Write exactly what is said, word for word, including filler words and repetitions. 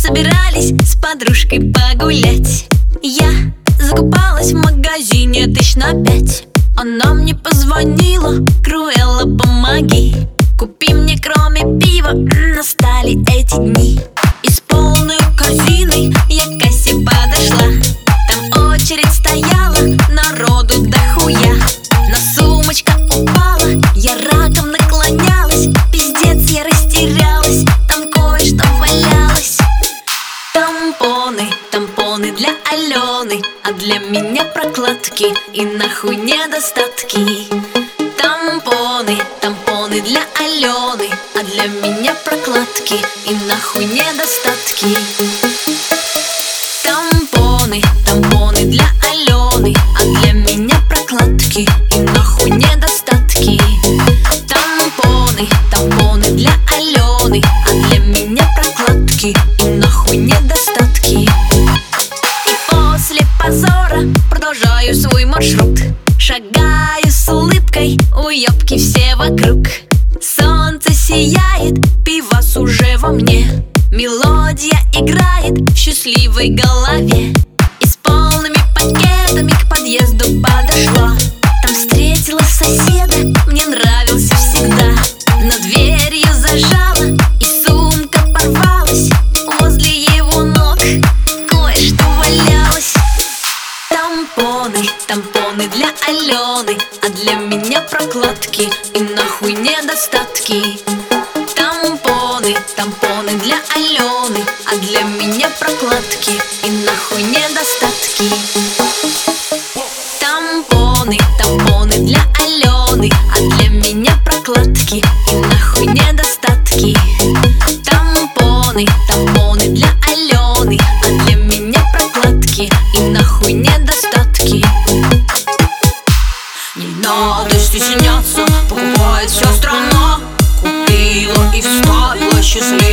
собирались с подружкой погулять. Я закупалась в магазине тысяч на пять. Она мне позвонила: Круэлла, помоги, купи мне кроме пива. Настали эти дни, и с полной корзиной я к кассе подошла. Там очередь стояла, народу дохуя. Но сумочка упала, я раком наклонялась. Пиздец, я растерялась, там кое-что валялось. Тампоны, тампоны для Алены, а для меня прокладки и нахуй недостатки. Тампоны, тампоны для Алены, а для меня прокладки и нахуй недостатки. Тампоны, тампоны для Алены, а для меня прокладки и нахуй недостатки. Тампоны, тампоны для Алены, а для меня прокладки и нахуй недостатки. И после позора продолжаю свой маршрут. Шагаю с улыбкой, уёбки все вокруг. Солнце сияет, пивас уже во мне. Мелодия играет в счастливой голове. И с полными пакетами к подъезду подошла. Там встретила соседа, мне нравился всегда. Но дверь я зажала, и сумка порвалась. Возле его ног кое-что валялось. Тампоны, тампоны для Алены, а для меня прокладки и нахуй недостатки. Тампоны, тампоны для Алены, а для меня прокладки и нахуй недостатки. Тампоны, тампоны для Алены, а для меня прокладки и нахуй недостатки. Тампоны, тампоны для Алены, а для меня прокладки и нахуй недостатки. Не надо стесняться, покупает вся страна. Купила и вставила счастливо.